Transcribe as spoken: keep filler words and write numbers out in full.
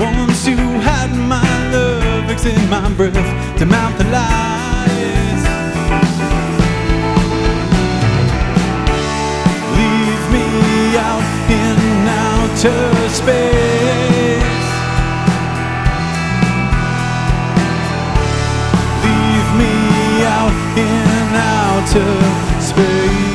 Once you had my love, fixing my breath to mount the lies. Leave me out in outer space. Leave me out in outer space.